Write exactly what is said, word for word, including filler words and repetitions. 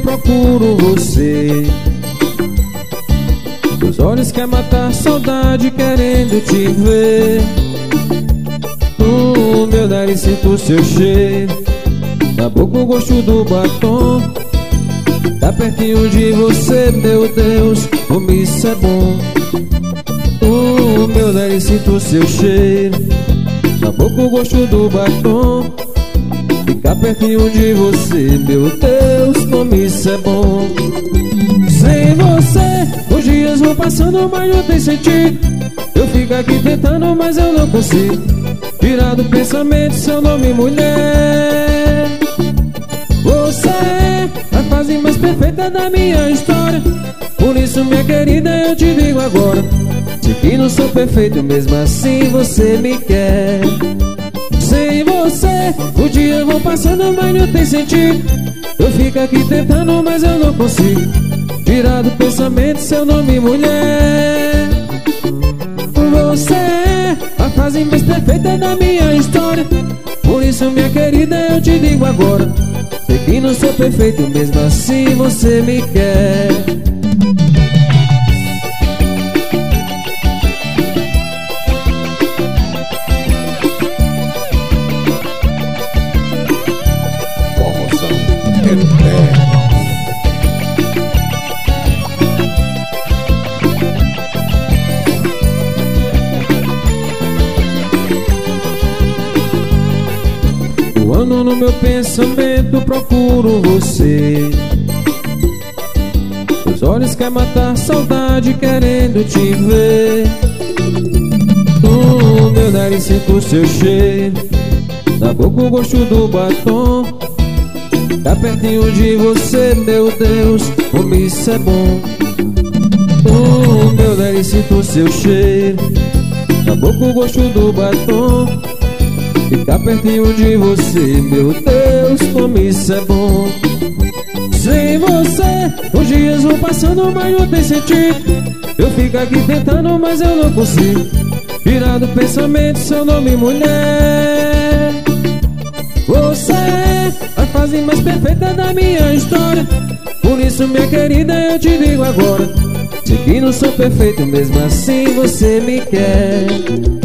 procuro você. Os olhos querem matar saudade, querendo te ver. No meu nariz sinto o seu cheiro, na boca o gosto do batom. Tá pertinho de você, meu Deus, como isso é bom. No meu nariz sinto o seu cheiro, na boca o gosto do batom. Ficar pertinho de você, meu Deus, como isso é bom. Sem você, os dias vão passando, mas não tem sentido. Eu fico aqui tentando, mas eu não consigo tirar do pensamento seu nome, mulher. Você é a fase mais perfeita da minha história. Por isso, minha querida, eu te digo agora: sei que não sou perfeito, mesmo assim você me quer. Sem você, os dias vão passando, mas não tem sentido. Eu fico aqui tentando, mas eu não consigo tirar do pensamento seu nome, mulher. Você é a fase mais perfeita da minha história. Por isso, minha querida, eu te digo agora: sei que não sou perfeito, mesmo assim você me quer. Quando no meu pensamento procuro você, os olhos querem matar saudade, querendo te ver. No meu nariz sinto o seu cheiro, na boca o gosto do batom. Tá pertinho de você, meu Deus, como isso é bom. No meu nariz sinto o seu cheiro, na boca o gosto do batom. Ficar pertinho de você, meu Deus, como isso é bom. Sem você, os dias vão passando, mas não tem sentido. Eu fico aqui tentando, mas eu não consigo tirar do pensamento seu nome, mulher. Você é a fase mais perfeita da minha história. Por isso, minha querida, eu te digo agora: sei que não sou perfeito, mesmo assim você me quer.